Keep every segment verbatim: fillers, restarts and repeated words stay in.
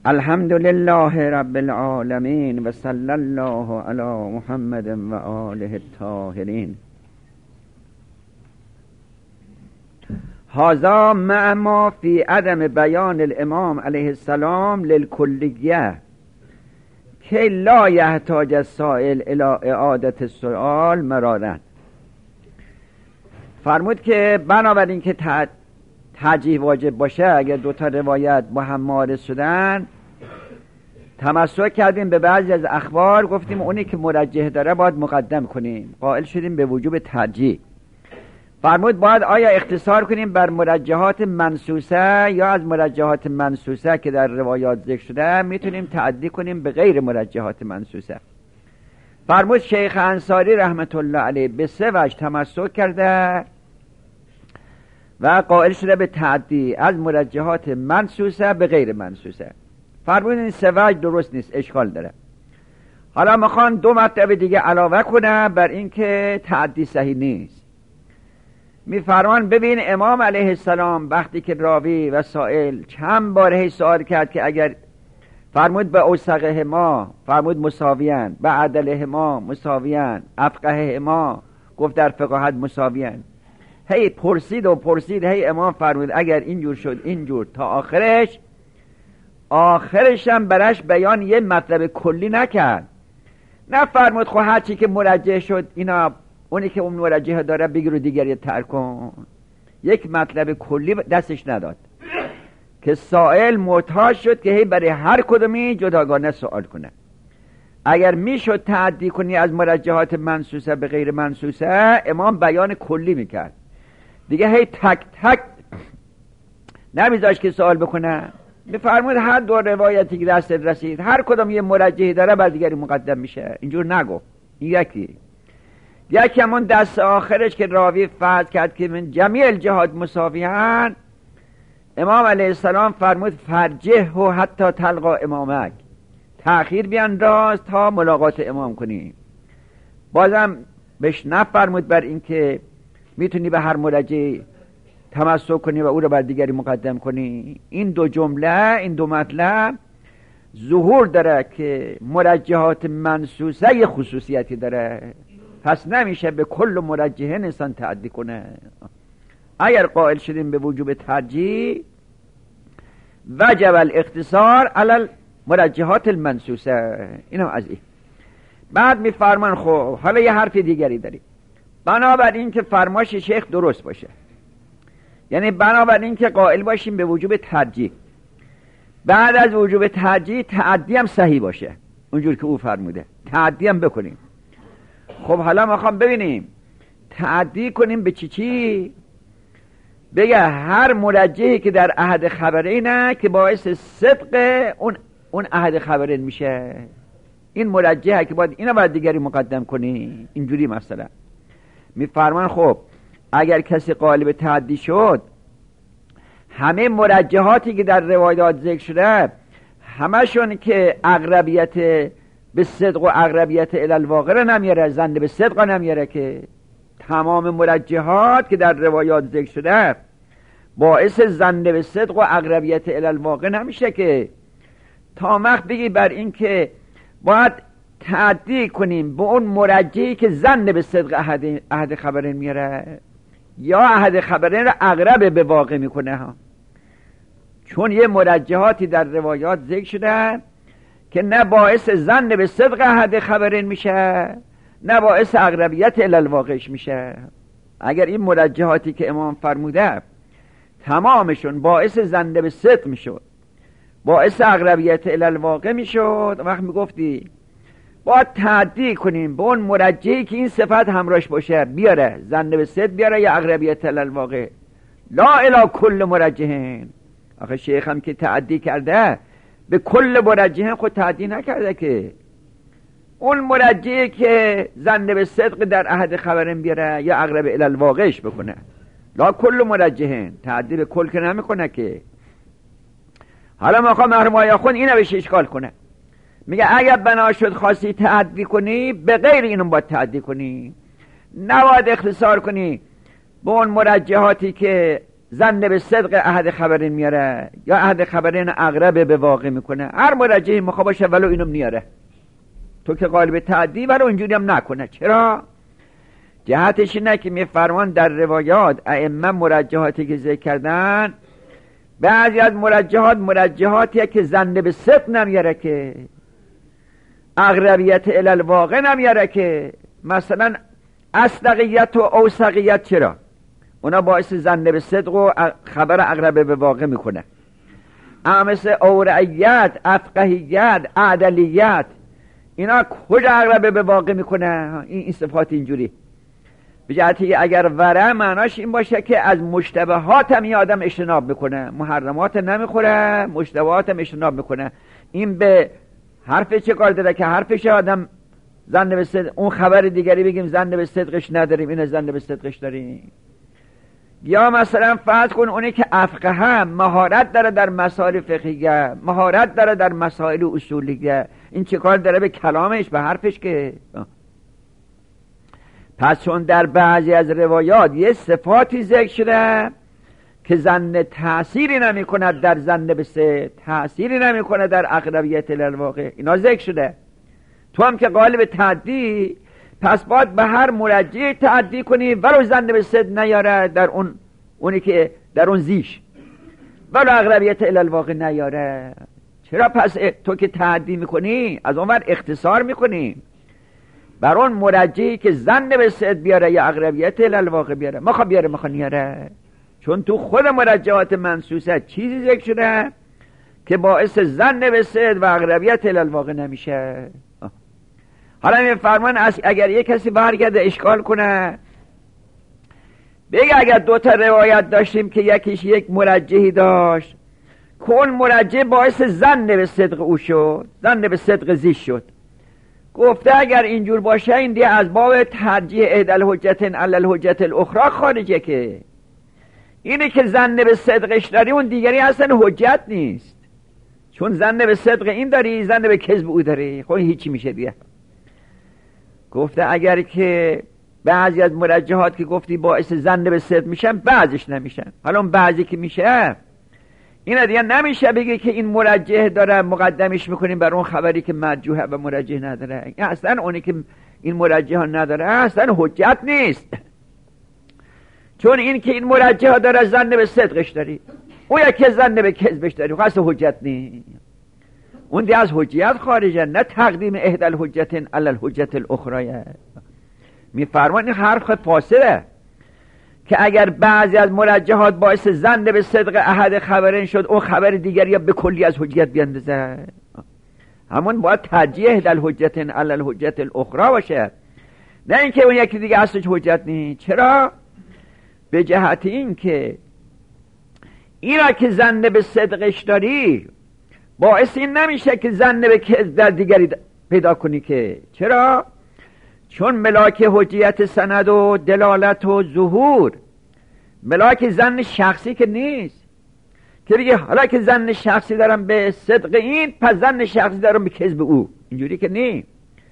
الحمد لله رب العالمین و صلی الله علی محمد و آله الطاهرین. هذا مع ما فی عدم بیان الامام علیه السلام للکلیه که لا یحتاج السائل الی اعادت السؤال مرارا. فرمود که بنابراین که ترجیح واجب باشه، اگر دو تا روایت با هم معارض شدن، تمسک کردیم به بعضی از اخبار، گفتیم اونی که مرجح داره باید مقدم کنیم، قائل شدیم به وجوب ترجیح. فرمود باید آیا اختصار کنیم بر مرجحات منصوصه یا از مرجحات منصوصه که در روایات ذکر شده میتونیم تعدی کنیم به غیر مرجحات منصوصه. فرمود شیخ انصاری رحمت الله علیه به سه وجه تمسک کرده و قائل شده به تعدی از مرجحات منصوصه به غیر منصوصه. فرمود این سه وجه درست نیست، اشکال داره. حالا میخوان دو مطلب دیگه علاوه کنه بر این که تعدی صحیح نیست. میفرمان ببین امام علیه السلام وقتی که راوی و سائل چند باره سوال کرد که اگر فرمود به اوثقه ما، فرمود مساویان، به عدله ما مساویان، افقه ما گفت در فقاهت مساویان، هی پرسید و پرسید، هی امام فرمود اگر اینجور شد اینجور تا آخرش. آخرش هم برش بیان یه مطلب کلی نکرد، نه فرمود خب هر چی که مرجح شد اینا اونی که اون مرجح داره بگیر و دیگری ترک کن. یک مطلب کلی دستش نداد که سائل محتاج شد که هی برای هر کدومی جداگانه سوال کنه. اگر میشد تعدی کنی از مرجحات منصوصه به غیر منصوصه، امام بیان کلی میکرد دیگه، هی تک تک نمیذاش که سوال بکنه. میفرمود هر دو روایتی که دست رسید هر کدوم یه مرجحی داره بر دیگری مقدم میشه، اینجور نگو. این یکی یکی همون دست آخرش که راوی فرض کرد که من جمیع الجهات مساویان، امام علیه السلام فرمود فرجه و حتی تلقا امامک، تأخیر بیانداز تا ملاقات امام کنی. بازم بهش نفرمود بر این که میتونی به هر مرجع تمسک کنی و او رو بر دیگری مقدم کنی. این دو جمله، این دو مطلب ظهور داره که مرجحات منصوصه یه خصوصیتی داره، پس نمیشه به کل مرجحه انسان تعدی کنه. اگر قائل شدیم به وجوب ترجیح، وجب الاختصار علی مرجحات المنصوصه. اینم از این. بعد میفرمان خب حالا یه حرف دیگری داریم، بنابراین که فرماش شیخ درست باشه، یعنی بنابراین که قائل باشیم به وجوب ترجیح، بعد از وجوب ترجیح تعدی هم صحیح باشه اونجور که او فرموده، تعدی هم بکنیم. خب حالا ما خوام ببینیم تعدی کنیم به چی چی؟ بگه هر مرجحی که در عهد خبرینه که باعث صدق اون اون عهد خبرین میشه، این مرجحه که باید اینو باید دیگری مقدم کنی. اینجوری مثلا میفرمان خب اگر کسی قائل به تعدی شد، همه مرجحاتی که در روایات ذکر شده همشون که اقربیت به صدق و اقربیت الی الواقع را نمیاره، زن به صدق نمیاره، که تمام مرجحات که در روایات ذکر شده باعث زن به صدق و اقربیت الی الواقع نمیشه، که تا وقت بگی بر این که باید تعدی کنیم به اون مرجحی که زن به صدق عهد, عهد خبرین میاره یا عهد خبرین را اقرب به واقع میکنه ها. چون یه مرجحاتی در روایات ذکر شده که نه باعث زن به صدق عهد خبرین میشه، نه باعث اقربیت الی الواقعش میشه. اگر این مرجحاتی که امام فرموده تمامشون باعث زن به صدق میشد، باعث اقربیت الی الواقع میشد، وقت میگفتی باید تعدی کنیم به اون مرجحی که این صفت همراهش باشه، بیاره زن به صدق بیاره یا اقربیت الی الواقع، لا الی کل مرجحین. آخه شیخ هم که تعدی کرده به کل مرجحین خود تعدی نکرده، که اون مرجحی که زن به صدق در عهد خبرین بیاره یا اقرب الی الواقعش بکنه، لا کل مرجحین، تعدی به کل که نمیکنه که. حالا مقام مرمای خون اینو بهش اشکال کنه، میگه اگر بنا شد خاصی تعدی کنی به غیر اینو باید تعدی کنی، نباید اختصار کنی به اون مرجحاتی که ظن به صدق احد خبرین میاره یا احد خبرین اقرب به واقع میکنه. هر مرجحی مخا باشه ولو اینو میاره. تو که قالب تعدی ولو اینجوری هم نکنه. چرا؟ جهتش اینه که میفرمان در روایات ائمه مرجحاتی که ذکر کردن، بعضی از مرجحات مرجحاتیه که ظن به صدق نمیاره، که اقربیت الی الواقع نمیاره، که مثلا اصدقیت و اوثقیت. چرا؟ اونا باعث ظن به صدق و خبر اقرب به واقع میکنه. اما مثل اورعیت، افقهیت، عدلیت، اینا کجا اقرب به واقع میکنه؟ این, این صفات اینجوری. به جهتی اگر ورع معناش این باشه که از مشتبهات هم یه آدم اجتناب میکنه، محرمات نمیخوره، مشتبهات هم اجتناب میکنه. این به حرف چه کار داره که حرفش آدم ظن به صدق، اون خبر دیگری بگیم ظن به صدقش نداریم، این ظن به صدقش داریم. یا مثلا فرض کن اونی که افقه هم مهارت داره در مسائل فقهیه، مهارت داره در مسائل اصولیه، این چه کار داره به کلامش، به حرفش؟ که پس چون در بعضی از روایات یه صفاتی ذکر شده که ظن تأثیری نمی کند در ظن به صدق، تأثیری نمی کند در اقربیت الواقع، اینا ذکر شده. تو هم که قالب تعدی، پس باید به هر مرجح تعدی کنی ولو ظن به صدق نیاره در اون اونی که در اون زیش، ولو اقربیت الواقع نیاره. چرا؟ پس تو که تعدی میکنی از اون ور اختصار میکنی بر اون مرجحی که ظن به صدق بیاره یا اقربیت الواقع بیاره، مخوا بیاره مخوا نیاره. چون تو خود مرجحات منصوصه چیزی ذکر شده که باعث ظن به صدق و اقربیت الواقع نمیشه. حالا می فرمان اگر یک کسی برگرده اشکال کنه بگه اگر دو تا روایت داشتیم که یکیش یک مرجحی داشت که اون مرجح باعث ظن به صدق او شد، ظن به صدق زیش شد، گفته اگر اینجور باشه این دیگه از باب ترجیح احدی الحجتین علی الحجت الاخرى خارجه، که اینه که ظن به صدقش داری اون دیگری اصلا حجت نیست، چون ظن به صدق این داری ظن به کذب او داری، خب هیچی میشه دیگه. گفته اگر که بعضی از مرجحات که گفتی باعث ظن به صدق میشن بعضیش نمیشن، حالا اون بعضی که میشه این دیگه نمیشه بگی که این مرجح داره مقدمش میکنیم بر اون خبری که مرجوحه و مرجح نداره. اصلا اونی که این مرجح نداره اصلا حجت نیست، چون این که این مرجح داره ظن به صدقش داری، او یکی ظن به کذبش داری، اصلا حجت نیست. اون دیگه از حجیت خارجه، نه تقدیم احدی الحجتین علی الحجت الاخرى. میفرمان این حرف فاصله که اگر بعضی از مرجحات باعث ظن به صدق احد خبرین شد اون خبر دیگری یا به کلی از حجیت بیندازه، همون باید ترجیح احدی الحجتین علی الحجت الاخرى باشه، نه اینکه اون یکی دیگه اصلش حجت نیست. چرا؟ به جهت این که اینا که ظن به صدقش داری باعث این نمیشه که ظن به کذب در دیگری پیدا کنی. که چرا؟ چون ملاک حجیت سند و دلالت و ظهور ملاک ظن شخصی که نیست، که بگه حالا که ظن شخصی دارم به صدق این پس ظن شخصی دارم به کذب او، اینجوری که نیست.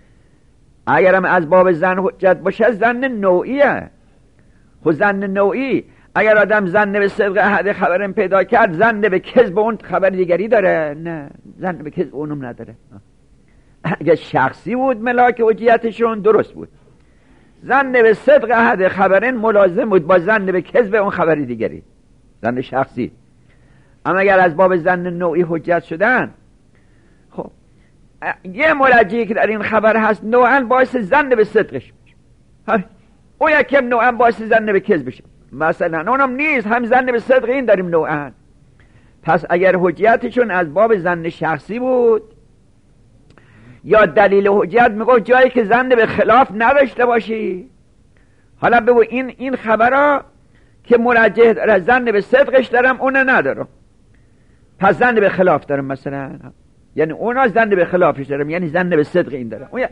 اگرم از باب ظن حجت باشه ظن نوعیه. خب ظن نوعی اگر آدم ظن به صدق احد خبرم پیدا کرد ظن به کذب اون خبر دیگری داره، نه ظن به کذب اونم نداره. اگر شخصی بود ملاک حجیتشون درست بود، ظن به صدق احد خبرین ملازم بود با ظن به کذب اون خبر دیگری، ظن شخصی. اما اگر از باب ظن نوعی حجت شدن، خب یه مرجحی که در این خبر هست نوعا باعث ظن به صدقش میشه، او یکم نوعا باعث ظن به کذبش، مثلا اونم نیست هم ظن به صدق این داریم نوعا. پس اگر حجیتشون از باب ظن شخصی بود یا دلیل حجیت میگه جایی که ظن به خلاف نداشته باشی، حالا بگو این این خبرها که مرجح داره ظن به صدقش دارم اون ندارم، پس ظن به خلاف دارم، مثلا یعنی اونا ظن به خلافش دارم یعنی ظن به صدق این دارم. اون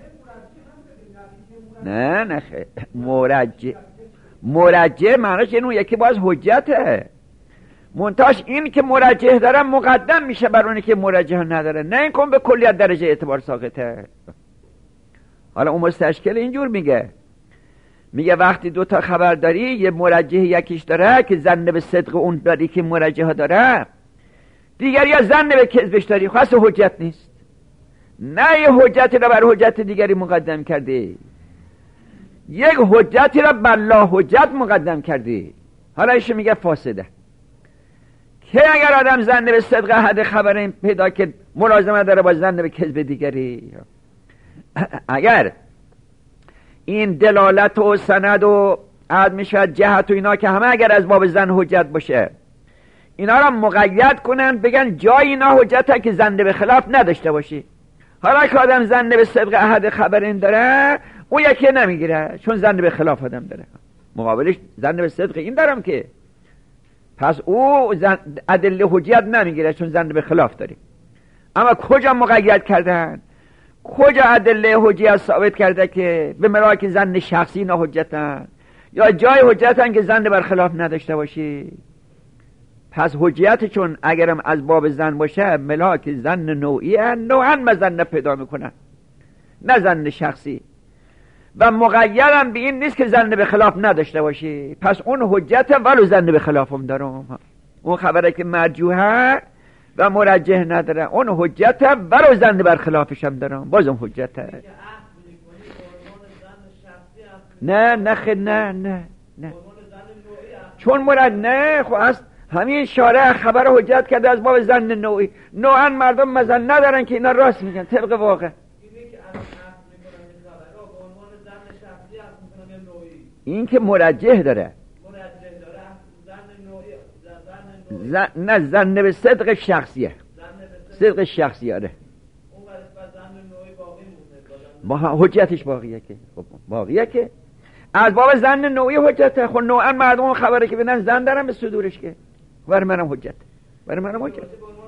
نه نه خیلی مرجح مرجح معناش یعنی اون یکی باز حجته، منتاش این که مرجح دارم مقدم میشه بر اونی که مرجح نداره، نه این کن به کلیت درجه اعتبار ساقطه. حالا اون مستشکل اینجور میگه میگه وقتی دو تا خبر داری، یه مرجح یکیش داره که زن به صدق اون داری که مرجح داره، دیگری یا زن به کذبش داری، خاص حجت نیست. نه یه حجتی را بر حجت دیگری مقدم کرده، یک حجتی را بر لا حجت مقدم کرده. حالا ایشون میگه فاسده. که اگر آدم زن به صدق احد خبرین پیدا که ملازمه داره با زن به کذب دیگری، اگر این دلالت و سند و عد میشود جهت و اینا که همه اگر از باب زن حجت باشه، اینا را مقید کنن، بگن جای اینا حجته که زن به خلاف نداشته باشی. حالا که آدم زن به صدق احد خبرین داره، اون یکی نمیگیره چون زن به خلاف آدم داره، مقابلش زن به صدق این دارم که پس او ادله حجت نمیگیره چون زن به خلاف داری. اما کجا مقید کردن؟ کجا ادله حجت ثابت کرده که به ملاک زن شخصی اینا حجتن، یا جای حجتن که زن بر خلاف نداشته باشی؟ پس حجت چون اگرم از باب زن باشه، ملاک زن نوعی هن، نوعا مزن پیدا میکنن، نه زن شخصی. و مقیدم به این نیست که زن به خلاف نداشته باشی، پس اون حجت ولو زن به خلافم دارم. اون خبره که مرجوحه و مرجح نداره، اون حجت ولو زن بر خلافشم دارم، بازم حجته. نه نه خیلی نه نه نه چون مرد نه خب از همین شارع خبر حجت کرده از باب زن نوعی. نوعا مردم مزن ندارن که اینا راست میگن طبق واقع. این که مرجح داره، زن... نه زن به صدق شخصیه، صدق شخصی آره، با حجتش باقیه که خب باقیه که از باب زن نوعی حجته. خب نوعا مردم خبره که بینن زن دارن به صدورش که برای منم حجت، برای منم حجت.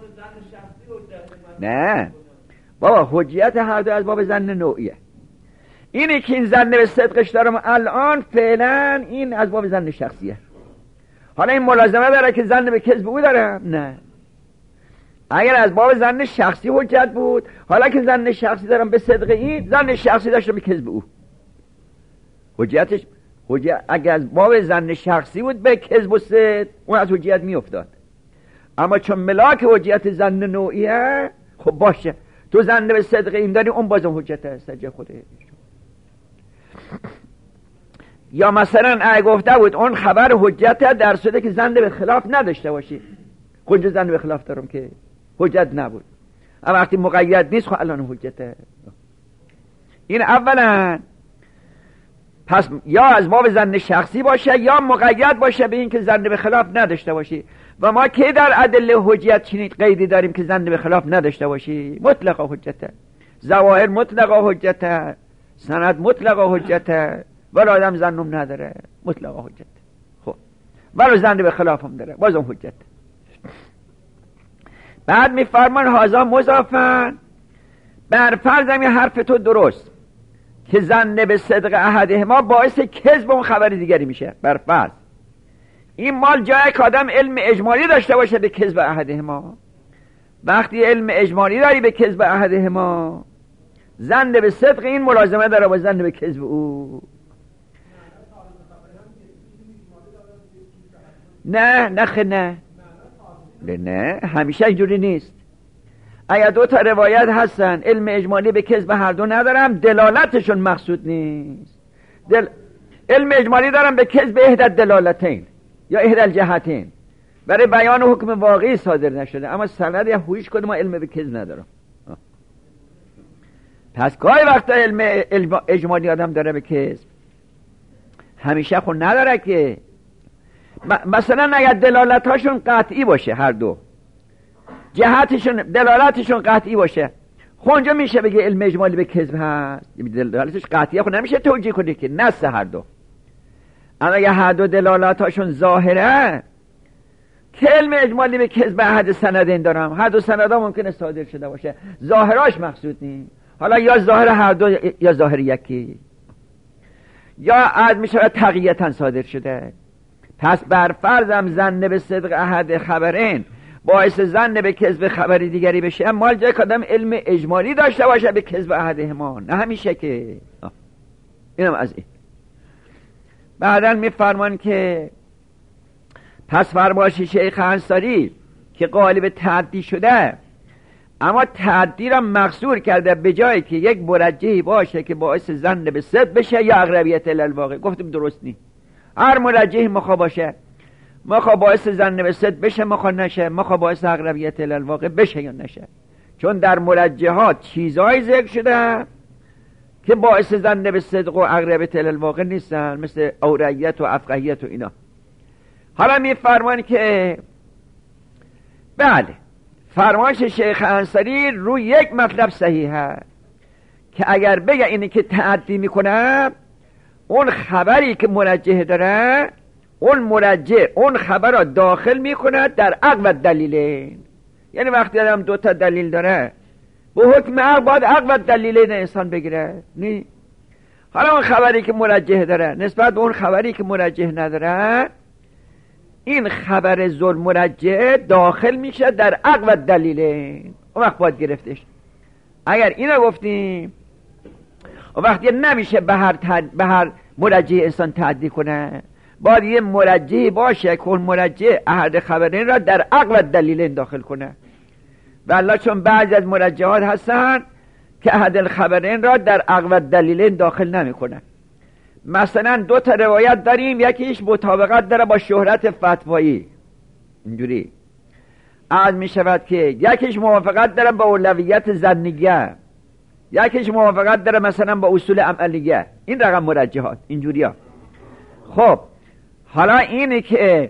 نه بابا حجت هر دو از باب زن نوعیه. اینی که این زن به صدقش دارم الان فعلا این از باب زن شخصیه. حالا این ملازمه داره که زن به کذب او داره؟ نه. اگر از باب زن شخصی حجت بود، حالا که زن شخصی دارم به صدق این، زن شخصی داشتم به کذب او، حجتش حجت اگر از باب زن شخصی بود به کذب و صدق، اون از حجت می افتاد. اما چون ملاک حجت زن نوعیه، خب باشه تو زن به صدق این داری، اون بازم حجت هست جای خوده. یا مثلا اگه گفته بود اون خبر حجت در صورتی که زن به خلاف نداشته باشی، کنج زن به خلاف دارم که حجت نبود، اما وقتی مقید نیست خب الان حجته. این اولا پس یا از باب زن شخصی باشه یا مقید باشه به این که زن به خلاف نداشته باشی. و ما که در ادله حجت چنین قیدی داریم که زن به خلاف نداشته باشی؟ مطلقا حجته، ظواهر مطلقا حجته، سند مطلقا حجته، ولی آدم زنم نداره مطلقا حجت. خب ولی زن به خلاف هم داره بازم حجت. بعد میفرمان هازا مضافن بر فرض همین حرف تو درست که زن به صدق احدهما باعث کذب اون خبر دیگری میشه. بر فرض این مال جای که آدم علم اجمالی داشته باشه به کذب احدهما. وقتی علم اجمالی داری به کذب احدهما، زن به صدق این ملازمه داره با زن به کذب او. نه نه نه نه نه همیشه اینجوری نیست. اگر دو تا روایت هستن علم اجمالی به کذب هر دو ندارم، دلالتشون مقصود نیست. دل... علم اجمالی دارم به کذب احدى دلالتین یا احدى الجهتین، برای بیان حکم واقعی صادر نشده، اما سند یا هویش کدوم علم به کذب ندارم. پس گاهی وقتا علم اجمالی آدم داره به کذب، همیشه خود نداره که. مثلا اگر دلالتاشون قطعی باشه، هر دو جهتشون دلالتشون قطعی باشه، خونجا میشه بگه علم اجمالی به کذب هست. دلالتش قطعیه خود نمیشه توجیه کنه که نص هر دو. اما اگر هر دو دلالتاشون ظاهره که علم اجمالی به کذب احد سندین دارم، هر دو سندا ممکنه صادر شده باشه، ظاهراش مقصود نیست. حالا یا ظاهر هر دو یا ظاهر یکی، یا عد میشه تقییتا صادر شده. پس بر فرضم زن به صدق احد خبرین باعث زن به کذب خبری دیگری بشه، مال جای کدام علم اجمالی داشته باشه به کذب احدهما، نه همیشه که. اینم از این. بعدن میفرمان که پس فرمایش شیخ انصاری که غالب تعدی شده، اما تعدی را مقصور کرده به جایی که یک مرجحی باشه که باعث ظن به صدق بشه یا اقربیت الالواقع. گفتیم درست نی. هر مرجحی مخوا باشه، مخوا باعث ظن به صدق بشه، مخوا نشه، مخوا باعث اقربیت الالواقع بشه یا نشه. چون در مرجحات چیزای ذکر شده که باعث ظن به صدق و اقربیت الالواقع نیستن، مثل اوریت و افقهیت و اینا. حالا میفرمان که بله، فرمایش شیخ انصاری روی یک مطلب صحیحه که اگر بگه اینی که تعدی میکنه، اون خبری که مرجح داره، اون مرجح اون خبر را داخل میکنه در عقب دلیلین. یعنی وقتی آدم دو تا دلیل داره، به حکم عقب باید عقب دلیلین انسان بگیره نی. حالا اون خبری که مرجح داره نسبت به اون خبری که مرجح نداره، این خبر ظلم مرجع داخل میشه در عقب دلیلین، اون وقت باید گرفتش. اگر اینو گفتیم اون وقت نمیشه به هر, تد... به هر مرجع انسان تعدی کنه، باید یه مرجعی باشه که اون مرجع احد خبرین را در عقب دلیلین داخل کنه. والله چون بعضی از مرجعات هستن که احد الخبرین را در عقب دلیلین داخل نمیکنه. مثلا دو تا روایت داریم، یکیش مطابقت داره با شهرت فتوایی، اینجوری عرض می شود که یکیش موافقت داره با اولویت ظنیه، یکیش موافقت داره مثلا با اصول عملیه. این رقم مرجحات اینجوری ها. خب حالا اینی که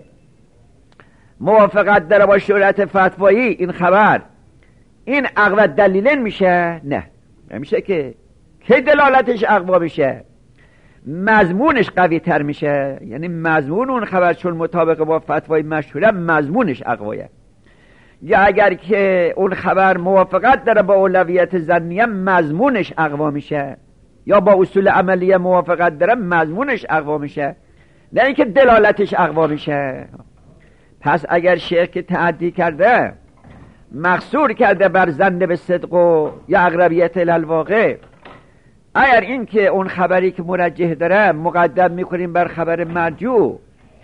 موافقت داره با شهرت فتوایی، این خبر این اقوى دلیلین میشه؟ نه، نمیشه. که که دلالتش اقوا میشه؟ مضمونش قوی تر میشه. یعنی مضمون اون خبر چون مطابق با فتوای مشهوره، مضمونش اقویه. یا اگر که اون خبر موافقت داره با اولویت ظنیه، مضمونش اقوا میشه. یا با اصول عملیه موافقت داره، مضمونش اقوا میشه، نه اینکه دلالتش اقوا میشه. پس اگر شیخ که تعدی کرده مقصور کرده بر ظن به صدق و یا اقربیت الالواقع، اگر این که اون خبری که مرجح داره مقدم میکنیم بر خبر مرجوح،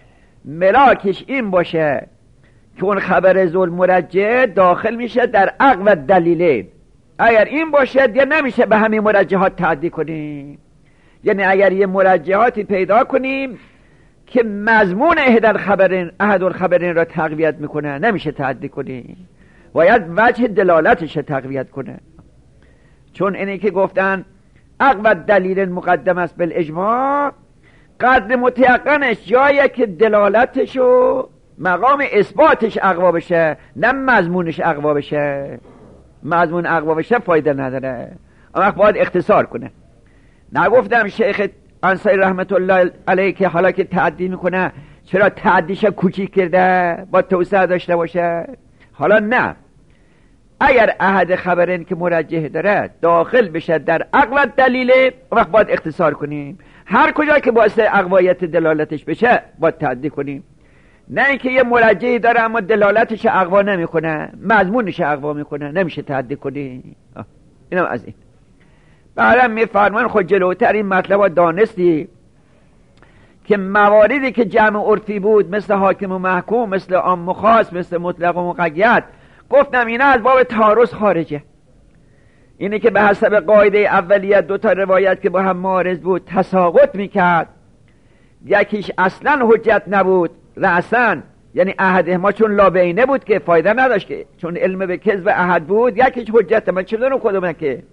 ملاکش این باشه که اون خبر ظلم مرجح داخل میشه در عقب دلیله. اگر این باشه دیگه نمیشه به همین مرجحات تعدی کنیم. یعنی اگر یه مرجحاتی پیدا کنیم که مضمون احد الخبرین احد الخبرین را تقویت میکنه، نمیشه تعدی کنیم، باید وجه دلالتش تقویت کنه. چون اینی که گفتن عقب دلیل مقدم است بالاجماع، قدر متیقنش جایی که دلالتش و مقام اثباتش اقوا بشه، نه مضمونش اقوا بشه. مضمون اقوا بشه فایده نداره، اما باید اختصار کنه. نگفتم شیخ انصاری رحمت الله علیه که حالا که تعدی میکنه چرا تعدیش کوچیک کرده، با توسعه داشته باشه؟ حالا نه، اگر احد خبرین که مرجح داره داخل بشه در عقل دلیله، وقت باید اختصار کنیم. هر کجا که باعث اقوایت دلالتش بشه باید تعدی کنیم. نه اینکه یه مرجحی داره اما دلالتش اقوا نمیکنه، مضمونش اقوا میکنه، نمیشه تعدی کنیم. اینم از این. بعدم میفرمان خود جلوتر این مطلب دانستی که مواردی که جمع عرفی بود، مثل حاکم و محکوم، مثل عام و خاص، مثل مطلق و مقید، گفتم اینا از باب تعارض خارجه. اینه که به حسب قاعده اولیت دو تا روایت که با هم معارض بود تساقط میکرد، یکیش اصلا حجت نبود رأساً، یعنی احدهما چون لابینه بود که فایده نداشت، که چون علم به کذب احد بود، یکیش حجت. من چه دونم کدومه که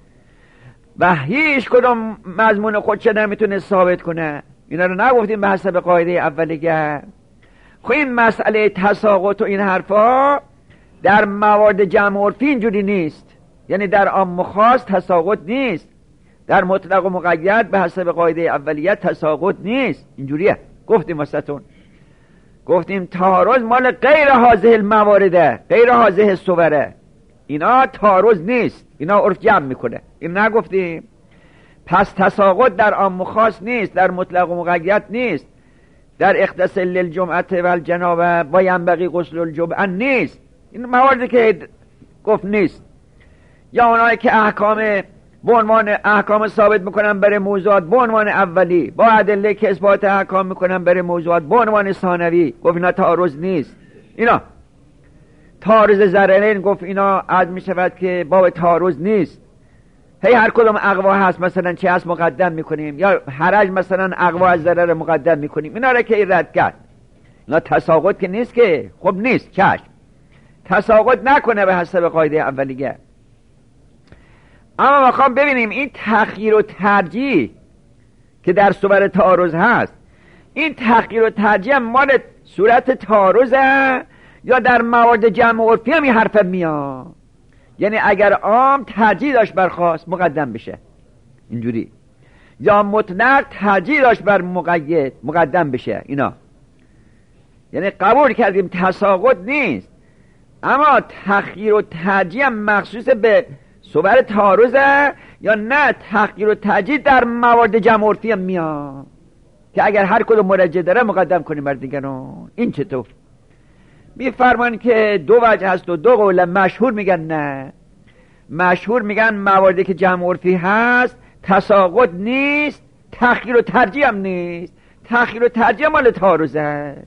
و هیچ کدوم مضمون خودش نمیتونه ثابت کنه. اینا رو نگفتیم به حسب قاعده اولیه. خب این مسئله تساقط و این حرفا در موارد جمع عرفی اینجوری نیست. یعنی در عام و خاص تساقط نیست، در مطلق و مقید به حسب قاعده اولیت تساقط نیست. اینجوریه. گفتیم واسطون گفتیم تعارض مال غیر هذه الموارده، غیر هذه الصوره، اینا تعارض نیست، اینا عرف جمع میکنه. این نگفتیم؟ پس تساقط در عام و خاص نیست، در مطلق و مقید نیست، در اختصاص للجمعه و الجنابه و ینبغی غسل الجمعه نیست. این مواردی که گفت نیست. یا اونایی که احکام به عنوان احکام ثابت میکنن برای موضوعات به عنوان اولی، با ادله که اثبات احکام میکنن برای موضوعات به عنوان ثانوی. گفت اینا تعارض نیست. اینا تعارض ضررین، گفت اینا عد میشود که باب تعارض نیست. هی هر کدوم اقوا هست مثلا چه هست مقدم میکنیم، یا حرج مثلا اقوا از ضرر مقدم میکنیم. اینا را که رد کرد. اینا تساقط که نیست که، خب نیست، چشم تساقط نکنه به حسب قاعده اولیه. اما میخوام ببینیم این تخییر و ترجیح که در صور تعارض هست، این تخییر و ترجیح مال صورت تعارضه یا در موارد جمع عرفی هم این حرف میاد؟ یعنی اگر عام ترجیح داشت بر خاص مقدم بشه اینجوری، یا مطلق ترجیح داشت بر مقید مقدم بشه. اینا یعنی قبول کردیم تساقط نیست، اما تخییر و ترجیح مخصوص به صور تعارضه یا نه تخییر و ترجیح در موارد جمع عرفی هم میاد که اگر هر کدوم مرجح داره مقدم کنیم بر دیگران. این چطور؟ میفرمان که دو وجه هست و دو قول. مشهور میگن نه، مشهور میگن مواردی که جمع عرفی هست تساقط نیست، تخییر و ترجیح هم نیست. تخییر و ترجیح مال تعارضه.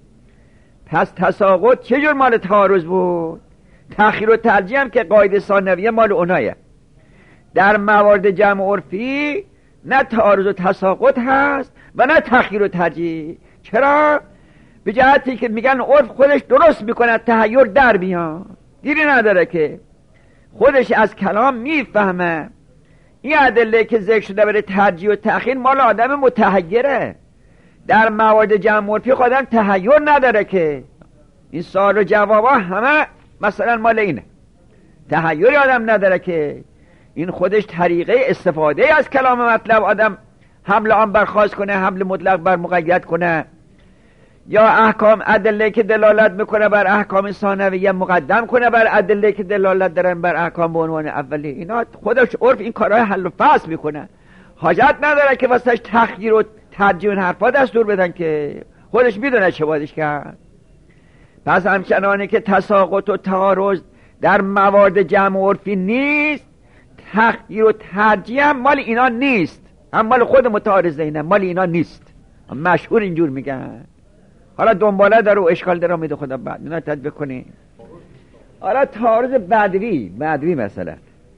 پس تساقط چه جور مال تعارض بود؟ تخییر و ترجیح هم که قاعده ثانویه مال اونایه. در موارد جمع عرفی نه تعارض و تساقط هست و نه تخییر و ترجیح. چرا؟ به جهتی که میگن عرف خودش درست میکنه، تحیر در میاد، دیری نداره که خودش از کلام میفهمه. این ادله که ذکر شده برای ترجیح و تأخیر مال آدم متحیره. در موارد جمع عرفی خودم تحیر نداره که. این سوال و جوابا همه مثلا مال اینه، تحیر آدم نداره که. این خودش طریقه استفاده از کلام مطلب آدم حمل آن برخواست کنه، حمل مطلق بر مقید کنه، یا احکام ادله که دلالت میکنه بر احکام ثانویه مقدم کنه بر ادله که دلالت دارن بر احکام به عنوان اولی. اینا خودش عرف این کارهای حل و فصل میکنه، حاجت نداره که واسش تخییر و ترجیح و حرفا دستور بدن که خودش میدونه چه بایدش کرد. پس همچنانه که تساقط و تعارض در موارد جمع عرفی نیست، تخییر و ترجیح هم مال اینا نیست، هم مال خود متعارضه اینه، مال اینا نیست. مشهور اینجور میگن. حالا دنباله داره و اشکال داره میده خدا بعد اینا تطبیق کنی. حالا تعارض بدوی بدوی مثلا.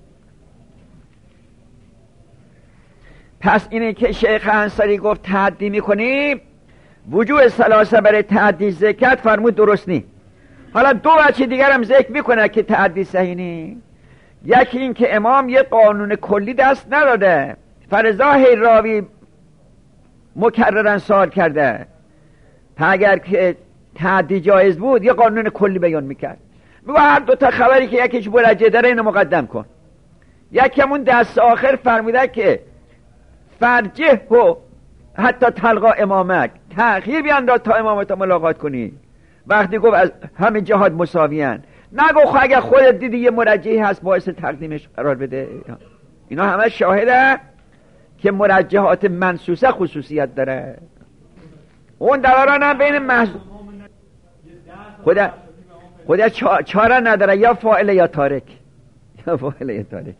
پس اینه که شیخ انصاری گفت تعدی میکنیم، وجوه سلاسه برای تعدی ذکر فرمود درست نی. حالا دو بچه دیگر هم ذکر میکنه که تعدی صحیح نی. یکی این که امام یه قانون کلی دست نداده، فرضا هی راوی مکررن سوال کرده، اگر که تعدی جایز بود یه قانون کلی بیان میکرد، میگه هر دو تا خبری که یکیش مرجح داره اینو مقدم کن. یکی همون دست آخر فرموده که فرجه و حتی تلقا امامک، تأخیر بیانداز تا امامت ملاقات کنی. وقتی گفت از همه جهات مساویان، نگو خب اگر خودت دیدی یه مرجحی هست باعث تقدیمش قرار بده. اینا همه شاهده که مرجحات منصوصه خصوصیت داره. اون دوران هم بین محض خدا خدا چاره نداره، یا فاعل یا تارک، یا فاعل یا تارک.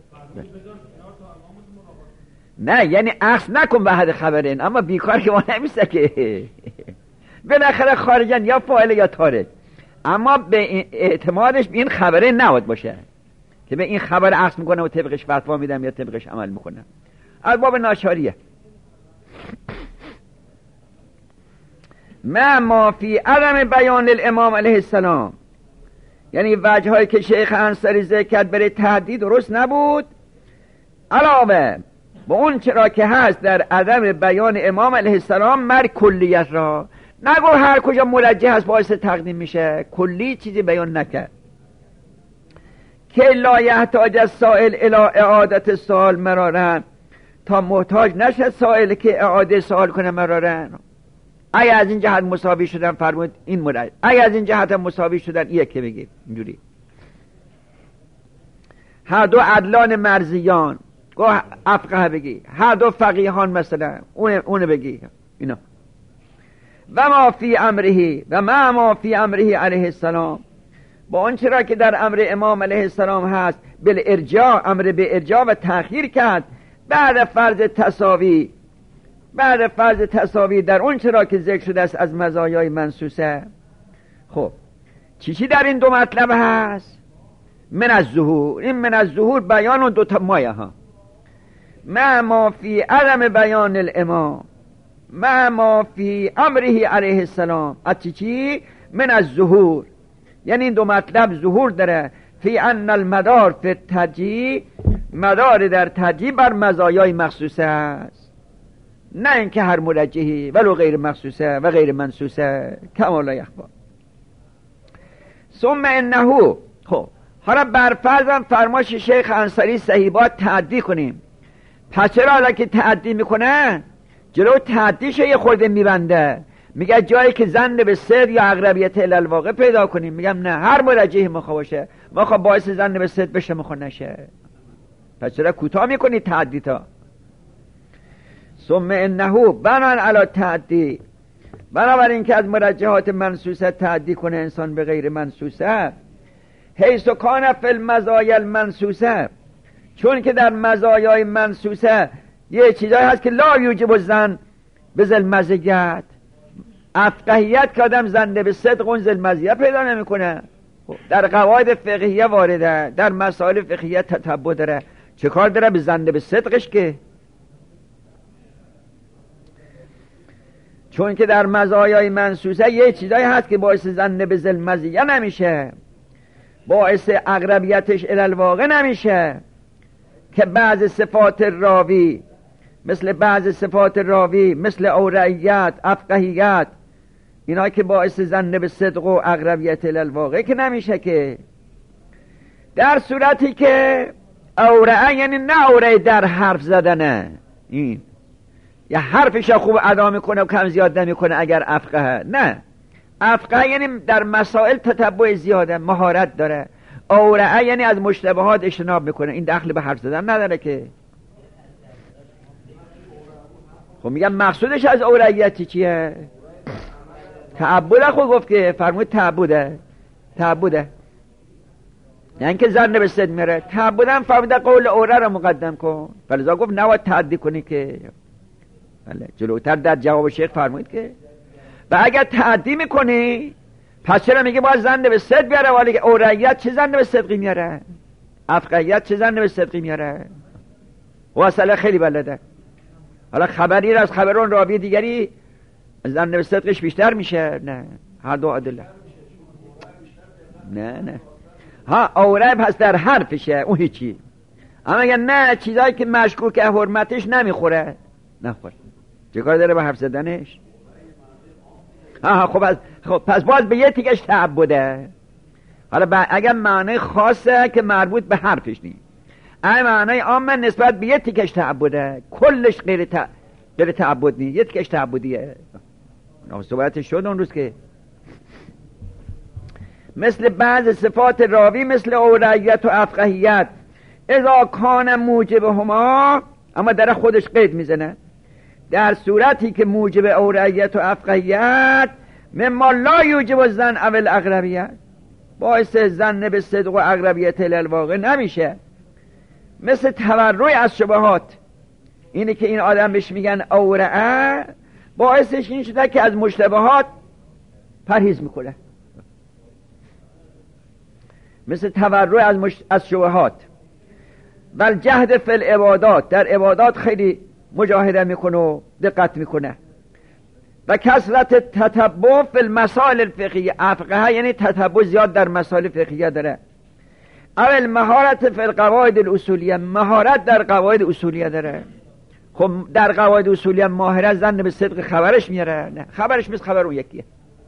نه یعنی عکس نکن به حد خبرین، اما بیکار که ما نمیسته که بالاخره خارجن یا فاعل یا تارک، اما به اعتمادش به این خبره نباید باشه که به این خبر عکس میکنه و طبقش فتوا میدم یا طبقش عمل میکنه. از باب ناشاریه. ما ما فی عدم بیان الامام علیه السلام، یعنی وجه هایی که شیخ انصاری ذکر کرد برای تهدید درست نبود، علاوه با اون چرا که هست در عدم بیان امام علیه السلام مر کلیت را. نگو هر کجا مرجح هست باعث تقدیم میشه، کلی چیزی بیان نکرد. که لا یحتاج السائل الی اعادت سوال مرارن، تا محتاج نشه سائل که اعاده سوال کنه مرارن. اگه از این جهت مساوی شدن فرمود این مرجح، اگه از این جهت مساوی شدن یک که بگید اینجوری. هر دو عدلان مرزیان، گو افقه بگی، هر دو فقیهان مثلا اون اون بگی. اینا و ما فی امره و ما ما فی امره علیه السلام، با آنچه را که در امر امام علیه السلام هست بالارجاع، امر به ارجاع و تأخیر کرد بعد فرض تساوی، بعد فرض تساوی در اون چرا که ذکر شده است از مزایای منسوسه. خب چی چی در این دو مطلب هست؟ من از ظهور، این من از ظهور بیان و دو تا مایه ها، ما ما فی عدم بیان الامام، ما ما فی امره علیه السلام. از چی چی؟ من از ظهور، یعنی این دو مطلب ظهور داره. فی ان المدار فی الترجیح، مدار در ترجیح بر مزایای مخصوصه است، نه اینکه هر مرجحی ولو غیر مخصوصه و غیر منسوسه کما لا یخفی. ثم انه، خب حالا برفرضم فرماش شیخ انصاری صحیحات تعدی کنیم، پس چرا حالا که تعدی میکنه جلو تعدیش یه خورده میبنده، میگه جایی که زن به صدق یا اقربیت الالواقع پیدا کنیم، میگم نه هر مرجحی مخوا باشه مخوا باعث زن به صدق بشه مخوا نشه، پس چرا کوتاه میکنی تعدی تا؟ ثم انه بنان علی تعدی، بنابراین که از مرجحات منسوسه تعدی کنه انسان به غیر منسوسه. حیث کان فی المزایا المنسوسه، چون که در مزایای منسوسه یه چیزایی هست که لا یوجب الظن بذل مزیت، افقهیت که آدم زنده به صدق اون ذل مزیت پیدا نمیکنه، در قواعد فقهیه وارده، در مسائل فقهیه تتبع داره، چه کار داره به زنده به صدقش که؟ چون که در مزایای منسوسه یه چیزایی هست که باعث زنده به ذل مزیت نمیشه، باعث اقربیتش الالواقع نمیشه، که بعض صفات راوی مثل بعض صفات راوی مثل اورعیت، افقهیت، اینا که باعث زنده به صدق و اقربیت الالواقع که نمیشه، که در صورتی که اورعه یعنی نه اورعه در حرف زدنه، این یا حرفش خوب ادا میکنه و کم زیاد نمیکنه اگر افقه، نه افقه یعنی در مسائل تتبع زیاده، مهارت داره. اورعه یعنی از مشتبهات اجتناب میکنه، این دخل به حرف زدن نداره که. خب میگم مقصودش از اورعیت چیه؟ تعبد خود گفت که فرمود تعبده، تعبده نه اینکه زن به صدق میره، تعبدم فرموده قول اوره رو مقدم کن، فلذا گفت نباید تعدی کنی که. بله جلوتر در جواب شیخ فرمود که و اگر تعدی میکنی پس چرا میگه باید زن به صدق بیاره، ولی اورعیت چه زن به صدقی میاره، افقهیت چه زن به صدقی میاره، واصله خیلی بلده. حالا خبری را از خبرون راوی دیگری زن به صدقش بیشتر میشه، نه هر دو عدله، نه نه ها اوره پس در حرفشه اون هیچی، اما اگر نه چیزایی که مشکوک حرمتش نمیخوره نخوره، چه کار داره به حرف زدنش؟ ها خب از خب پس باز به یه تیکش تعبده. حالا اگر معنی خاصه که مربوط به حرفش نیست، اما معنی عامه نسبت به یه تیکش تعبده، کلش غیر ت... غیر تعبد نیست، یه تیکش تعبدیه. صحبت شد اون روز که مثل بعض صفات راوی مثل اورعیت و افقهیت اذا کان موجب هما، اما در خودش قید میزنه، در صورتی که موجب اورعیت و افقهیت مما لا یوجب الظن او الاقربیت، باعث ظن به صدق و اقربیت الالواقع نمیشه، مثل تورع از شبهات، اینه که این آدم بهش میگن اورعه، باعثش این شده که از مشتبهات پرهیز میکنه، مثل تورع از, مش... از شبهات. ول جهد فی العبادات، در عبادات خیلی مجاهده میکنه و دقت میکنه. و کثرت تتبع فی المسائل الفقهیه، افقه یعنی تتبع زیاد در مسائل فقهیه داره. اول مهارت فی القواعد الاصولیه، مهارت در قواعد اصولیه داره. خب در قواعد اصولیه ماهره زن به صدق خبرش میاره، نه خبرش مثل خبر اون یکیه.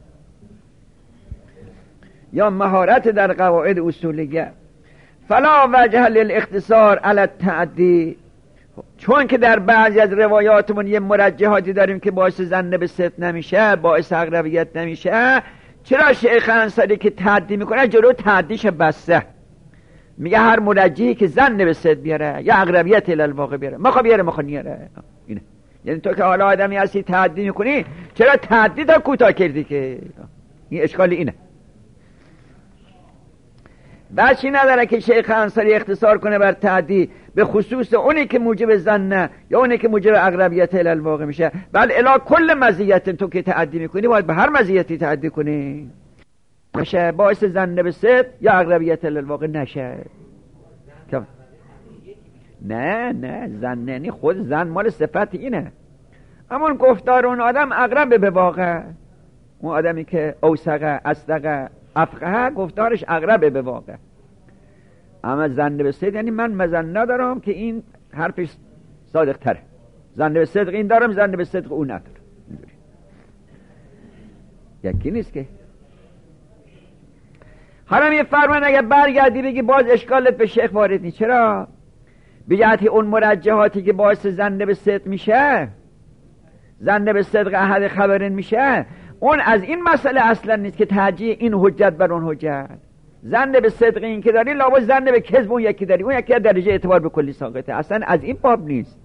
یا مهارت در قواعد اصولیه. فلا وجه للاختصار علی التعدی، چون که در بعضی از روایاتمون یه مرجحاتی داریم که باعث زن به صدق نمیشه، باعث اقربیت نمیشه، چرا شیخ انصاری که تعدی میکنه جلو تعدیش بسته، میگه هر مرجحی که زن به صدق بیاره یا اقربیت الالواقع بیاره مخوا بیاره مخوا نیاره. اینه یعنی تو که حالا آدمی هستی تعدی میکنی، چرا تعدی تا کوتاه کردی که؟ این اشکال اینه. بچی نداره که شیخ انصاری اختصار کنه بر تعدی به خصوص اونی که موجب ظن یا اونی که موجب اقربیت الالواقع میشه، بل الا کل مزیت تو که تعدی میکنی باید به هر مزیتی تعدی کنی، نشه باعث ظن به صدق یا اقربیت الالواقع نشه. نه نه ظن یعنی خود ظن مال صفت اینه، اما گفتار اون آدم اقرب به واقع، اون آدمی که اوثقه اصدقه افقه گفتارش اقرب به واقع. اما ظن به صدق یعنی من مظن ندارم که این حرفش صادق تره، ظن به صدق این دارم، ظن به صدق اون ندارم. یکی نیست که. حالا می فرمان اگر برگردی بگی باز اشکالت به شیخ وارد نیست. چرا؟ بجهتی اون مرجحاتی که باعث ظن به صدق میشه، ظن به صدق احد خبرین میشه، اون از این مسئله اصلا نیست که ترجیح این حجت بر اون حجت. ظن به صدق این که داری لابد ظن به کذب اون یکی داری، اون یکی درجه اعتبار به کلی ساقطه، اصلا از این باب نیست.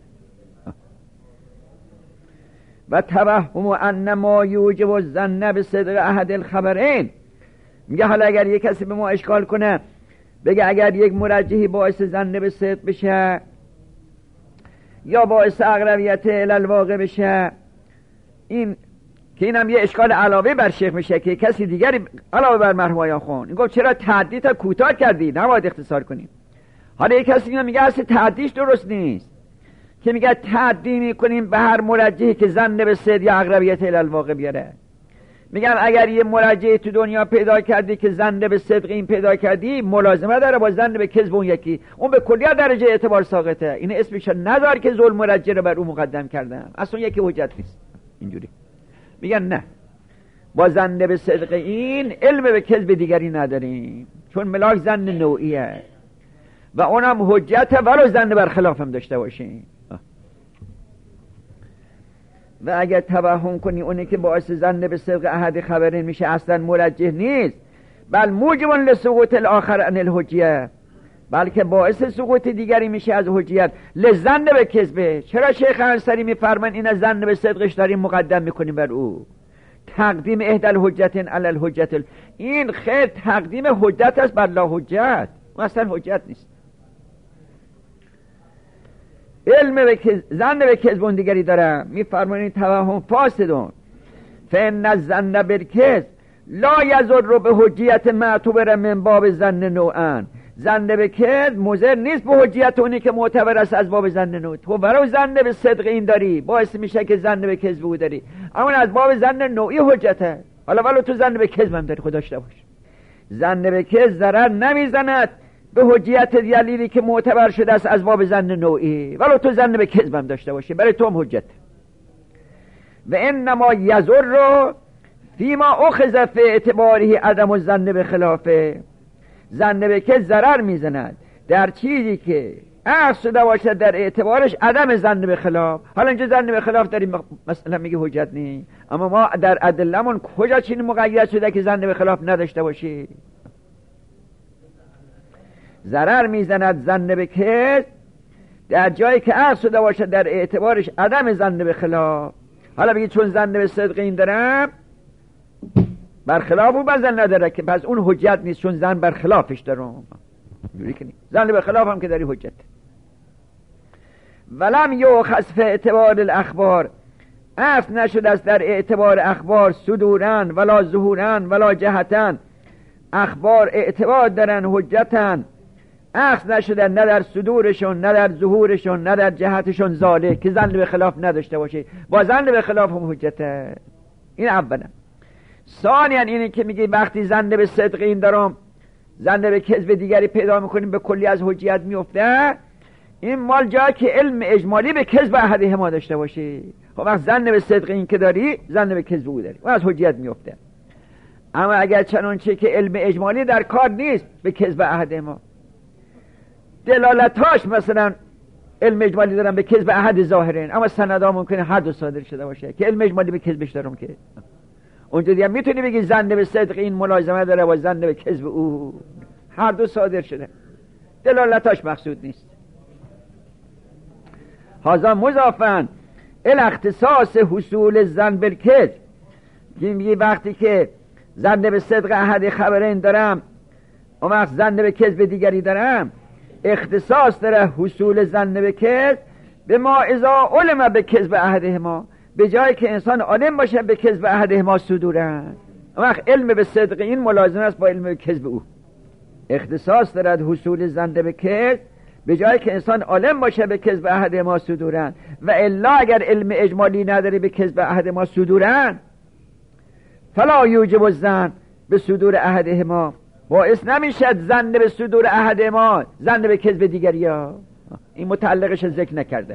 و توهم ان ما یوجب الظن به صدق احد الخبرین، میگه حالا اگر یک کسی به ما اشکال کنه بگه اگر یک مرجحی باعث ظن به صدق بشه یا باعث اقربیت الالواقع بشه، این که اینم یه اشکال علاوه بر شیخ میشه که کسی دیگری علاوه بر مرحوم خون این گفت چرا تعدی تا کوتاه کردی، نباید اختصار کنیم. حالا یک کسی میگه اصل تعدیش درست نیست، که میگه تعدی میکنیم به هر مرجحی که ظن به صدق یا اقربیت الالواقع بیاره. میگن اگر یه مرجحی تو دنیا پیدا کردی که ظن به صدق این پیدا کردی، ملازمه داره با ظن به کذب اون یکی، اون به کلیت درجه اعتبار ساقطه، این اسمش ندار که ظلم مرجح رو بر اون مقدم کردن، اصلا یکی حجت نیست. اینجوری میگن نه، با ظن به صدق این علم به کذب دیگری نداریم، چون ملاک ظن نوعیه و اونم حجت ولو ظن بر خلافم داشته باشیم. و اگر توهم کنی اونی که باعث ظن به صدق احد خبرین میشه اصلا مرجح نیست، بل موجب لسقوط الاخر عن الحجیه، بلکه باعث سقوط دیگری میشه از حجیت لظن به کذبه. چرا شیخ انصاری میفرمان این از ظن به صدقش داریم مقدم میکنیم بر او؟ تقدیم احدى الحجت علی الحجت، این خیر تقدیم حجت است بر لا حجت، اصلا حجت نیست. علم به ظن به کذب دیگری داره، میفرمایید توهم فاسدون فان الظن بالکذب لا یضر به حجیت معتبر من باب ظن نوعا، ظن به کذب مضر نیست به حجیت اونی که معتبر است از باب ظن نوع. تو برای ظن به صدق این داری باعث میشه که ظن به کذب او داری، اما از باب ظن نوعی حجته. حالا ولو تو ظن به کذب هم داری، خدا داشته باش، ظن به کذب ضرر نمیزند به حجیت دلیلی که معتبر شده است از باب ظن نوعی، ولو تو ظن به کذب هم داشته باشی، برای تو هم حجت. و انما یضر فیما اخذ فی اعتباره عدم الظن به خلافه، ظن به کذب ضرر میزند در چیزی که اخذ شده باشد در اعتبارش عدم ظن به خلاف. حالا اینجا ظن به خلاف داریم مثلا میگه حجت نی، اما ما در ادلمون کجا چیزی مقید شده که ظن به خلاف نداشته باشی؟ ضرر میزند ظن به کذب در جایی که اخذ شده باشد در اعتبارش عدم ظن به خلاف. حالا بگی چون ظن به صدق این دارم برخلاف اون بزن نداره که پس اون حجت نیست، چون ظن برخلافش دارم. جوری که نیست، ظن به خلاف هم که داری حجت. ولم یؤخذ فی اعتبار الاخبار، اخذ نشده است در اعتبار اخبار صدورن ولا ظهورن ولا جهتن، اخبار اعتبار دارن حجتن، اخذ نشده نه در صدورشون نه در ظهورشون نه در جهتشون ظاله که ظن به خلاف نداشته باشه، با ظن به خلاف هم حجته. این اولا. ثانیاً اینه که میگی وقتی ظن به صدق این دارم ظن به کذب دیگری پیدا میکنیم به کلی از حجیت میفته، این مال جایی که علم اجمالی به کذب احدی ما داشته باشی. خب وقت ظن به صدق این که داری ظن به کذب او داری و از حجیت میفته. اما اگر چنانچه که علم اجمالی در کار نیست به کذب احد ما، دلالتاش مثلا علم اجمالی دارم به کذب احد ظاهرین، اما سندها ممکنه هر دو صادر شده باشه که علم اجمالی به کذبش دارم، که اونجا دیگه میتونی بگی ظن به صدق این ملازمه داره با ظن به کذب او، هر دو صادر شده، دلالتاش مقصود نیست. هذا مضافن الاختصاص حصول الظن بالکذب، میگی وقتی که ظن به صدق احد خبرین دارم اون وقت ظن به کذب دیگری دارم، اختصاص داره حصول ظن به کذب به ما اذا علم به کذب احدهما، به جایی که انسان عالم باشه به کذب احدهما صدورن. اون وقت علم به صدق این ملازم است با علم به کذب او. اختصاص دارد حصول ظن به کذب به جایی که انسان عالم باشه به کذب احدهما صدورن، و الا اگر علم اجمالی نداره به کذب احدهما صدورن، فلا یوجب الظن به صدور احدهما، باعث نمیشد ظن به صدور احدهما ظن به کذب دیگری ها. این متعلقش ذکر نکرده.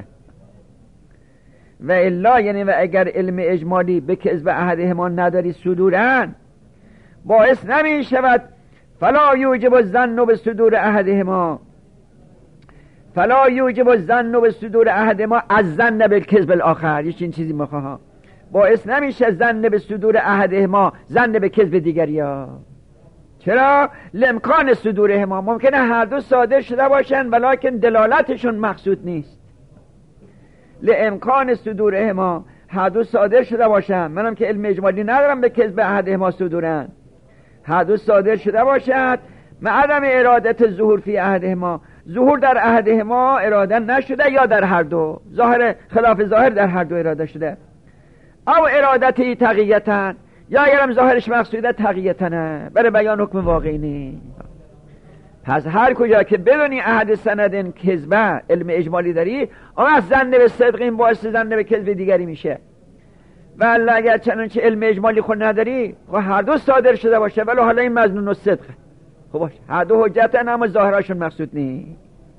و الا یعنی و اگر علم اجمالی به کذب احدهما نداری صدورن، باعث نمیشود فلا یوجب الظن به صدور احدهما، فلا یوجب الظن به صدور احدهما از ظن بالکذب الاخر. یه چیزی میخوام، باعث نمیشه ظن به صدور احدهما ظن به کذب دیگری ها. چرا؟ لامکان صدورهما، ممکنه هر دو صادر شده باشن ولکن دلالتشون مقصود نیست. لامکان صدورهما، هر دو صادر شده باشن، منم که علم اجمالی ندارم به کذب احدهما صدورن، هر دو صادر شده باشد مع عدم ارادت ظهور فی احدهما، ظهور در احدهما اراده نشده یا در هر دو، ظاهر خلاف ظاهر در هر دو اراده شده، او ارادتی تقییتن، یا اگرم ظاهرش مقصوده تقییتنه برای بیان حکم واقعی نی. پس هر کجا که بدونی احد سندن کذبه علم اجمالی داری، اون از ظن به صدق این باعث ظن به کذب دیگری میشه. ولی اگر چنانچه علم اجمالی خود نداری، خب هر دو صادر شده باشه ولی حالا این مظنون الصدقه، خب باشه هر دو حجتن اما ظاهرشون مقصود نی.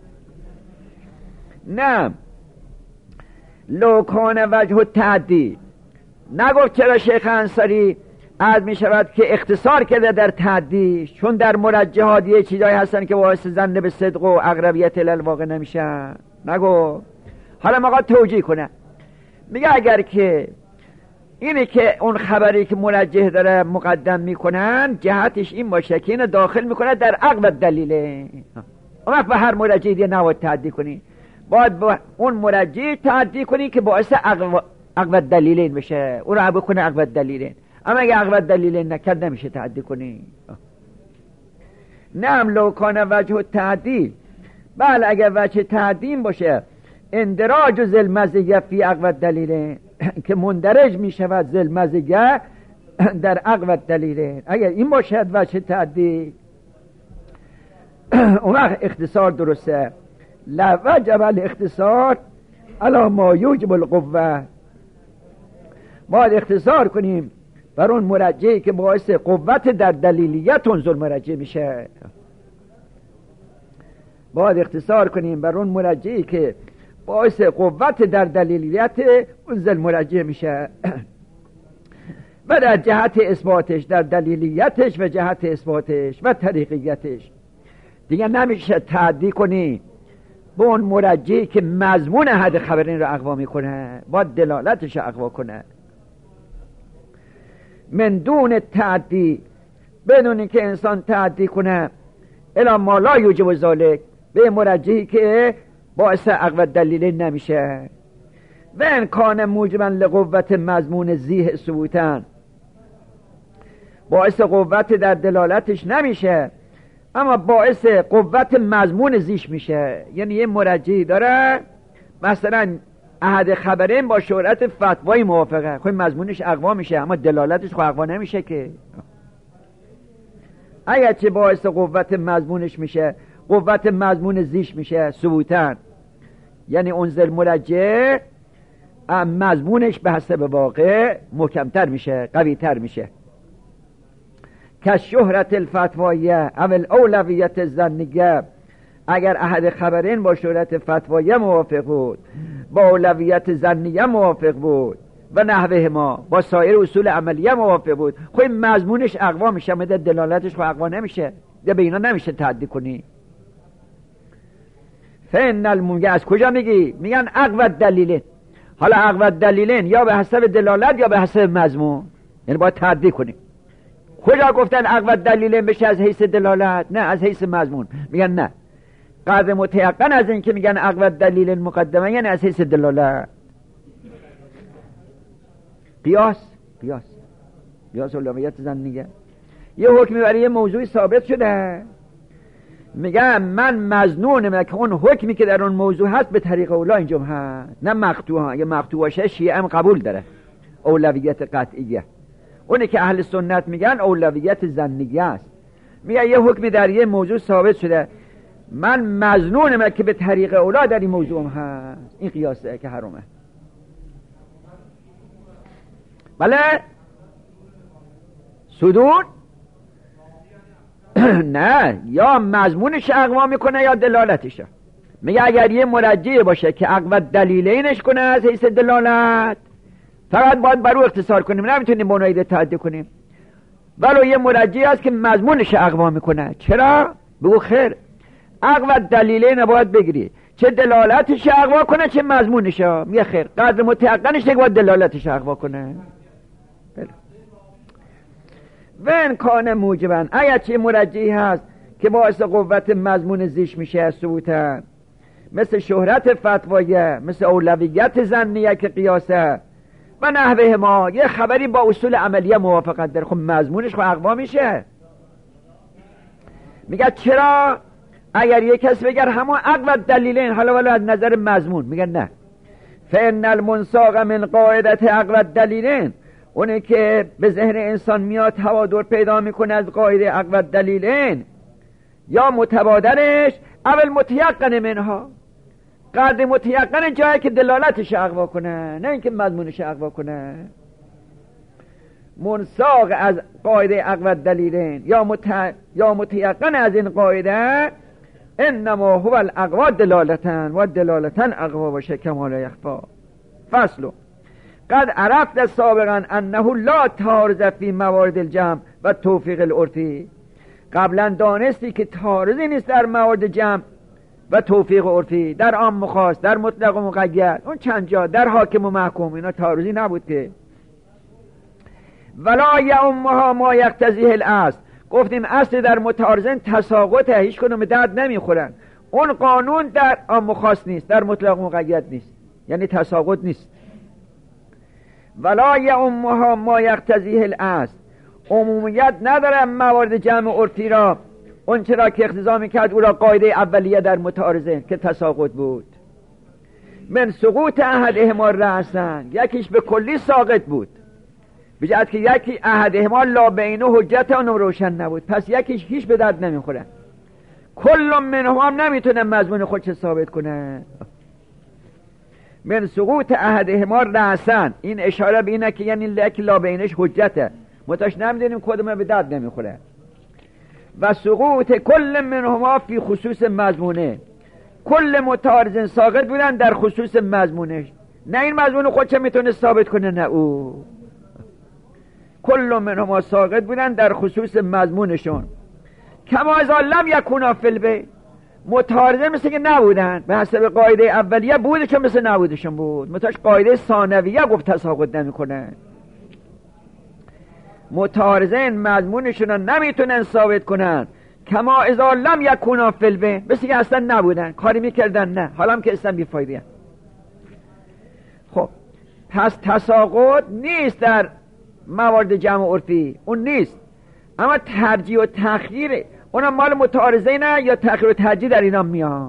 نه لو کان وجه التعدی، نگفت چرا شیخ انصاری عرض می شود که اختصار کرده در تعدی، چون در مرجحات یه چیزایی هستن که باعث ظن به صدق و اقربیت الواقع نمیشن. نگو حالا مقا توجیه کنه، میگه اگر که اینه که اون خبری که مرجح داره مقدم میکنن جهتش این باشه که اینو داخل میکنه در اقوى دلیله، اون وقت به هر مرجحی دیگه نباید تعدی کنی، باید با اون مرجح تعدی کنی که باعث اقوى اقوى دلیلین بشه، اون رو بکنه اقوى دلیلین. اما اگه اقوى دلیلین نکرد نمیشه تعدی کنی. نعم لو کان وجه تعدیل، بله اگر وجه تعدیل باشه اندراج ذل مزیه فی اقوى دلیلین، که مندرج میشود ذل مزیه در اقوى دلیلین، اگر این باشد وجه تعدیل اون وقت اختصار درسته. لا وجب الاختصار علی ما یوجب القوه، باید اختصار کنیم بر اون مرجعی که باعث قوت در دلیلیت اون ظلم مرجع میشه، باید اختصار کنیم بر اون مرجعی که باعث قوت در دلیلیت اون ظلم مرجع میشه و در جهت اثباتش، در دلیلیتش و جهت اثباتش و طریقیتش دیگه نمیشه تعدی کنی به اون مرجعی که مضمون حد خبرین رو اقوا میکنه، باید دلالتش رو اقوا کنه. من دون تعدی، بدون اینکه انسان تعدی کنه الا ما لا یوجب ذلک، به مرجحی که باعث اقوى دلیل نمیشه. و ان کان موجبا لقوت مضمون زیح ثبوتن، باعث قوت در دلالتش نمیشه اما باعث قوت مضمون زیش میشه. یعنی یه مرجحی داره مثلا احد خبرین با شهرت فتوای موافقه، خب مضمونش اقوا میشه اما دلالتش خب اقوا نمیشه که. اگر چه باعث قوت مضمونش میشه، قوت مضمون زیش میشه ثبوتن، یعنی انزل مرجع مضمونش به حسب واقع محکمتر میشه، قویتر میشه. که شهرت الفتوایه اول اولویت الظنیه، اگر احد خبرین با شهرت فتوایه موافق بود، با اولویت ظنیه موافق بود و نحوه ما با سایر اصول عملیه موافق بود، خب مضمونش اقوا میشه، مده دلالتش خب اقوا نمیشه، ده به اینا نمیشه تعدی کنی. فإن الموجه از کجا میگی؟ میگن اقوى دلیلین. حالا اقوى دلیلین یا به حسب دلالت یا به حسب مضمون، یعنی باید تعدی کنی. کجا گفتن اقوى دلیلین بشه از حیث دلالت؟ نه از حیث مضمون. میگن نه، قدر متیقن از این که میگن اقوى دلیلین مقدمه یعنی از حیث دلالت. قیاس قیاس قیاس اولویت ظنیه، یه حکمی برای یه موضوعی ثابت شده، میگه من مظنونم که اون حکمی که در اون موضوع هست به طریق اولا اینجا هست، نه مقطوع ها. اگه مقطوع باشه شیعه هم قبول داره اولویت قطعیه. اونی که اهل سنت میگن اولویت ظنیه است. میگه یه حکمی در یه موضوع ثابت شده، من مظنونم که به طریق اولا در این موضوع هست. این قیاسه که حرامه. بله صدور نه، یا مضمونش اقوا میکنه یا دلالتش. میگه اگر یه مرجع باشه که اقوا دلیلینش کنه از حیث دلالت، فقط باید بر او اختصار کنیم، نمیتونیم بنایی تعدی کنیم. ولو یه مرجع هست که مضمونش اقوا میکنه، چرا؟ بگو خیر، اقوا دلیلین باید بگیری، چه دلالتش اقوا کنه چه مضمونش. میگه خیر، قدر متيقنش دیگه باید دلالتش اقوا کنه. بله. و ان کان موجبا، اگر چه مرجعی هست که باعث قوت مضمون زیش میشه از ثبوتن، مثل شهرت فتوایه، مثل اولویت ظنیه که قیاسه و نحوه ما، یه خبری با اصول عملیه موافقت داره، خب مضمونش خب اقوا میشه. میگه چرا؟ اگر یک کس بگر همون اقوا دلیلین، حالا ولی از نظر مضمون، میگه نه، فان المنساق من قاعدت اقوا دلیلین، اونه که به ذهن انسان میاد توادر پیدا میکنه از قاعده اقوا دلیلین، یا متبادرش اول متیقن منها، قدر متیقن جایی که دلالتش اقوا کنه، نه اینکه مضمونش اقوا کنه. منساق از قاعده اقوا دلیلین یا مت... یا متیقن از این قاعده، انما هو الاقوا دلالتن و دلالتن اقوا باشه کما لا یخفا. فصل قد عرفت سابقا انه لا تعارض فی موارد الجمع و توفیق العرفی، قبلا دانستی که تعارضی نیست در موارد جمع و توفیق عرفی، در عام و خاص، در مطلق و مقید، اون چند جا در حاکم و محکوم اینا تعارضی نبود که. ولا یعمها ما یقتضیه الاصل، گفتیم اصل در متعارضین تساقطه، هیچ کدوم درد نمیخورن. اون قانون در عام و خاص نیست، در مطلق و مقید نیست، یعنی تساقط نیست. ولا یعمها ما یقتضیه الاصل، عمومیت نداره موارد جمع عرفی را، اون چرا که اقتضا میکرد او را قاعده اولیه در متعارضه که تساقط بود. من سقوط احدهما رأسا، یکیش به کلی ساقط بود، بجهت که یکی احدهما لا بینه حجت اون روشن نبود، پس یکیش هیچ به درد نمیخوره. کل منهم هم نمیتونه مضمون خودش ثابت کنه. من سقوط احدهما رأسا، این اشاره به اینه که یعنی لک لا بینش حجته، متاش نمیدونیم کدومه به درد نمیخوره. و سقوط کل منهما فی خصوص مضمونه، کل متعارضین ساقط بودن در خصوص مضمونش، نه این مضمون خودش میتونه ثابت کنه نه او. کل منهما ساقط بودن در خصوص مضمونشون. کما اذا لم یکونا فی البیت، متعارضین مثل که نبودن، به حسب قاعده اولیه بودشون مثل نبودشون بود، متاش قاعده ثانویه گفت تساقط نمیکنه. متعارضین مضمونشون رو نمیتونن ثابت کنن. کما اذا لم یکونا فی البیت، مثل که اصلا نبودن، کاری میکردن نه، حالا هم که اصلا بیفایده. خب پس تساقط نیست در موارد جمع عرفی، اون نیست، اما ترجیح و تخییر اونم مال متعارضین یا تخییر و ترجیح در اینا میاد.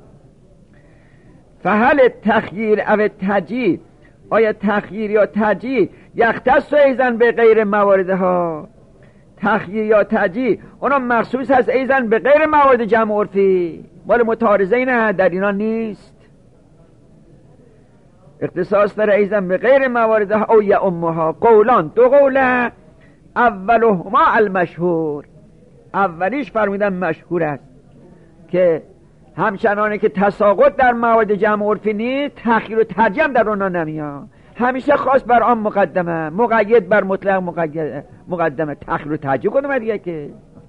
فهل تخییر او ترجیح، آیا تخییر یا ترجیح یختص ایزن به غیر مواردها، تخییر یا ترجیح اونم مخصوص هست ایزن به غیر موارد جمع عرفی، مال متعارضین در اینا نیست، اختصاص داره ایزن به غیر مواردها. او یا امها قولان، دو قوله، اولهما المشهور، اولیش فرمودن مشهور است که همچنانه که تساقط در موارد جمع عرفی نیست، تخییر و ترجیح در اونا نمیاد، همیشه خاص بر آن مقدمه، مقید بر مطلق مقدمه، تخییر و ترجیح کنم دیگه که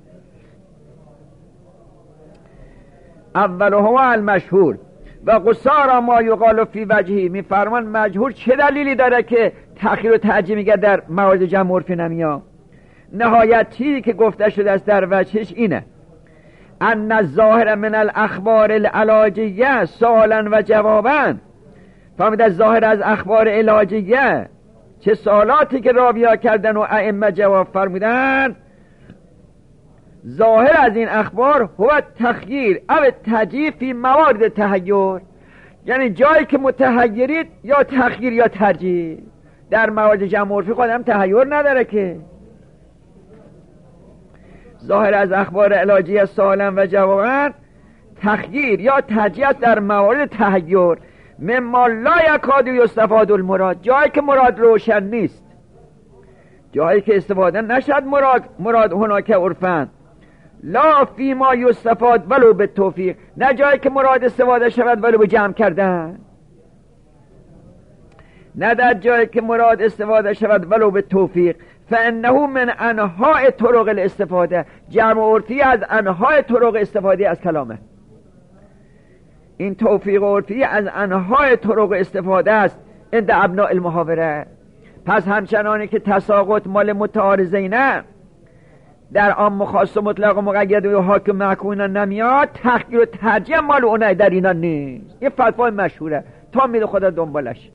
اولهما المشهور و قصارا ما یقال فی وجهی، میفرمان مجهور چه دلیلی داره که تخییر و ترجیح میگه در موارد جمع عرفی نمیاد. نهایتی که گفته شده است در وجهش اینه ان الظاهر من الاخبار العلاجیه سوالا و جوابا، فهمید از ظاهر از اخبار علاجیه چه سوالاتی که راویا کردن و ائمه جواب فرمودن، ظاهر از این اخبار هو تخییر او تجیع فی موارد تحیر، یعنی جایی که متحیرید یا تخییر یا ترجیح. در موارد جمع عرفی خودم تحیر نداره که. ظاهر از اخبار علاجی سوالا و جوابا تخییر یا ترجیح در موارد تحیر مما لا یکاد یستفاد المراد، جایی که مراد روشن نیست، جایی که استفاده نشد مراد مراد هناک عرفن، لا فی ما یستفاد ولو به توفیق، نه جایی که مراد استفاده شود ولو به جمع کردن، نه در جایی که مراد استفاده شود ولو به توفیق. فانه من انواع طرق الاستفاده، جمع عرفی از انواع طرق استفاده از کلامه. این توفیق عرفی از انواع طرق استفاده است عند ابناء المحاوره. پس همچنانی که تساقط مال متعارضینه در عام خاص و مطلق و مقید و حاکم محکوم نمیاد، تحقیر و ترجیح مال اونای در اینا نیست. این فتوا مشهوره، تا میره خدا دنبالش.